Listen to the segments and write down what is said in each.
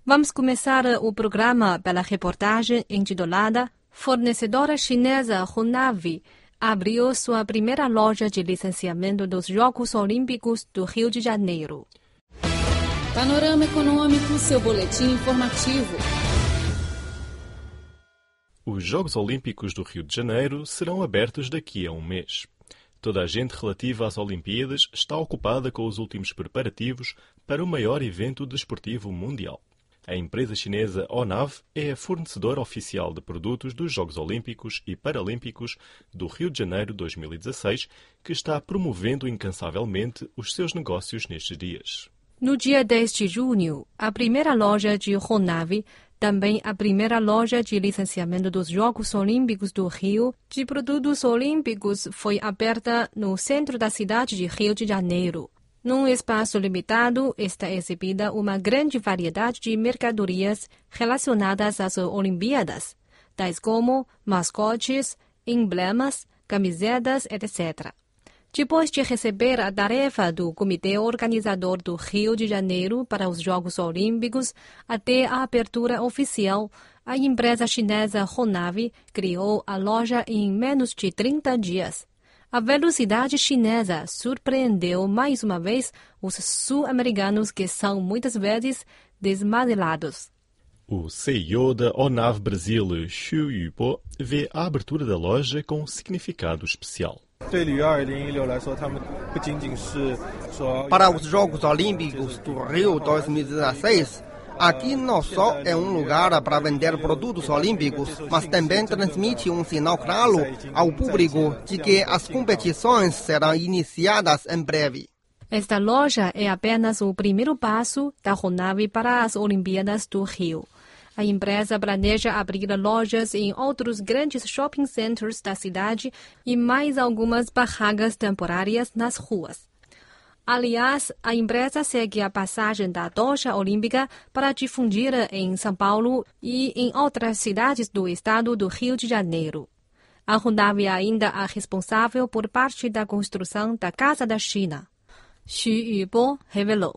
Vamos começar o programa pela reportagem intitulada Fornecedora chinesa Hunavi abriu sua primeira loja de licenciamento dos Jogos Olímpicos do Rio de Janeiro. Panorama Econômico, seu boletim informativo. Os Jogos Olímpicos do Rio de Janeiro serão abertos daqui a um mês. Toda a gente relativa às Olimpíadas está ocupada com os últimos preparativos para o maior evento desportivo mundial. A empresa chinesa Honav é a fornecedora oficial de produtos dos Jogos Olímpicos e Paralímpicos do Rio de Janeiro 2016, que está promovendo incansavelmente os seus negócios nestes dias. No dia 10 de junho, a primeira loja de Honav, também a primeira loja de licenciamento dos Jogos Olímpicos do Rio de produtos olímpicos, foi aberta no centro da cidade de Rio de Janeiro. Num espaço limitado, está exibida uma grande variedade de mercadorias relacionadas às Olimpíadas, tais como mascotes, emblemas, camisetas, etc. Depois de receber a tarefa do Comitê Organizador do Rio de Janeiro para os Jogos Olímpicos até a abertura oficial, a empresa chinesa Honav criou a loja em menos de 30 dias. A velocidade chinesa surpreendeu mais uma vez os sul-americanos que são muitas vezes desmazelados. O CEO da Honav Brasil, Xu Yubo, vê a abertura da loja com um significado especial. Para os Jogos Olímpicos do Rio 2016, aqui não só é um lugar para vender produtos olímpicos, mas também transmite um sinal claro ao público de que as competições serão iniciadas em breve. Esta loja é apenas o primeiro passo da Honav para as Olimpíadas do Rio. A empresa planeja abrir lojas em outros grandes shopping centers da cidade e mais algumas barracas temporárias nas ruas. Aliás, a empresa segue a passagem da tocha olímpica para difundir em São Paulo e em outras cidades do estado do Rio de Janeiro. A Honav é ainda a responsável por parte da construção da Casa da China. Xu Yubo revelou.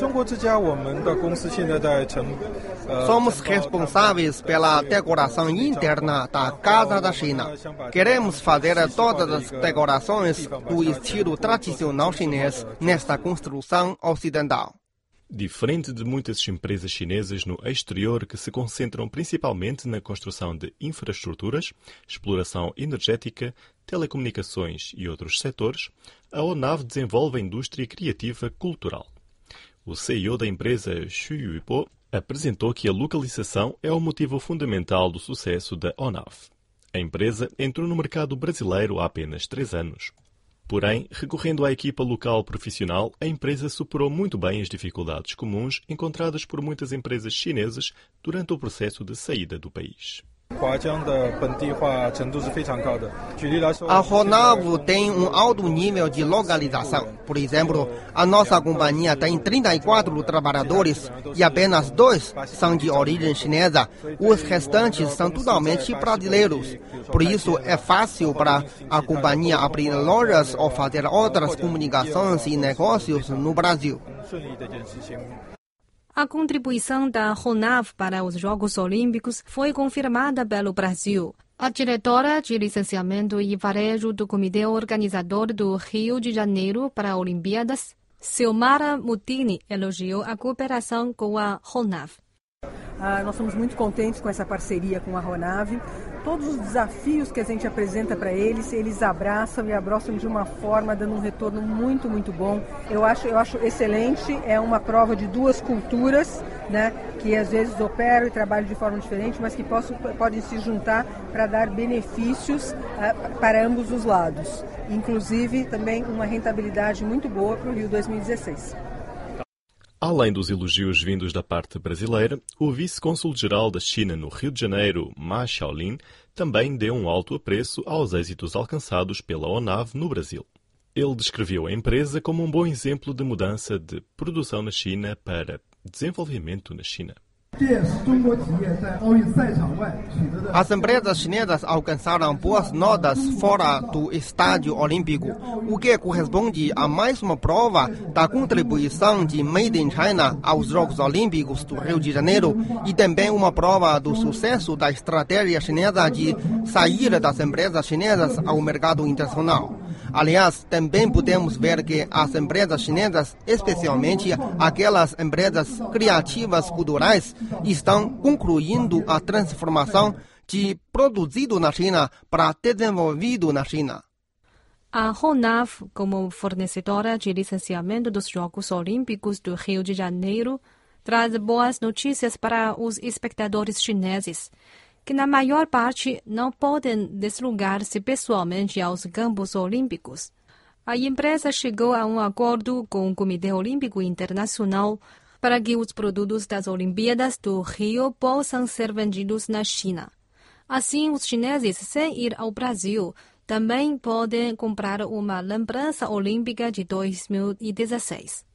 Somos responsáveis pela decoração interna da Casa da China. Queremos fazer todas as decorações do estilo tradicional chinês nesta construção ocidental. Diferente de muitas empresas chinesas no exterior que se concentram principalmente na construção de infraestruturas, exploração energética, telecomunicações e outros setores, a Honav desenvolve a indústria criativa cultural. O CEO da empresa, Xu Yubo, apresentou que a localização é o motivo fundamental do sucesso da Honav. A empresa entrou no mercado brasileiro há apenas 3 anos. Porém, recorrendo à equipa local profissional, a empresa superou muito bem as dificuldades comuns encontradas por muitas empresas chinesas durante o processo de saída do país. A Honav tem um alto nível de localização. Por exemplo, a nossa companhia tem 34 trabalhadores e apenas 2 são de origem chinesa. Os restantes são totalmente brasileiros. Por isso, é fácil para a companhia abrir lojas ou fazer outras comunicações e negócios no Brasil. A contribuição da Honav para os Jogos Olímpicos foi confirmada pelo Brasil. A diretora de licenciamento e varejo do Comitê Organizador do Rio de Janeiro para Olimpíadas, Silmara Mutini, elogiou a cooperação com a Honav. Nós somos muito contentes com essa parceria com a Honav. Todos os desafios que a gente apresenta para eles abraçam e abraçam de uma forma, dando um retorno muito, muito bom. Eu acho excelente, é uma prova de 2 culturas, né, que às vezes operam e trabalham de forma diferente, mas que podem se juntar para dar benefícios para ambos os lados. Inclusive, também uma rentabilidade muito boa para o Rio 2016. Além dos elogios vindos da parte brasileira, o vice-cônsul-geral da China no Rio de Janeiro, Ma Xiaolin, também deu um alto apreço aos êxitos alcançados pela Honav no Brasil. Ele descreveu a empresa como um bom exemplo de mudança de produção na China para desenvolvimento na China. As empresas chinesas alcançaram boas notas fora do estádio olímpico, o que corresponde a mais uma prova da contribuição de Made in China aos Jogos Olímpicos do Rio de Janeiro e também uma prova do sucesso da estratégia chinesa de sair das empresas chinesas ao mercado internacional. Aliás, também podemos ver que as empresas chinesas, especialmente aquelas empresas criativas culturais, estão concluindo a transformação de produzido na China para desenvolvido na China. A RONAV, como fornecedora de licenciamento dos Jogos Olímpicos do Rio de Janeiro, traz boas notícias para os espectadores chineses, que na maior parte não podem deslocar-se pessoalmente aos Campos Olímpicos. A empresa chegou a um acordo com o Comitê Olímpico Internacional para que os produtos das Olimpíadas do Rio possam ser vendidos na China. Assim, os chineses, sem ir ao Brasil, também podem comprar uma lembrança olímpica de 2016.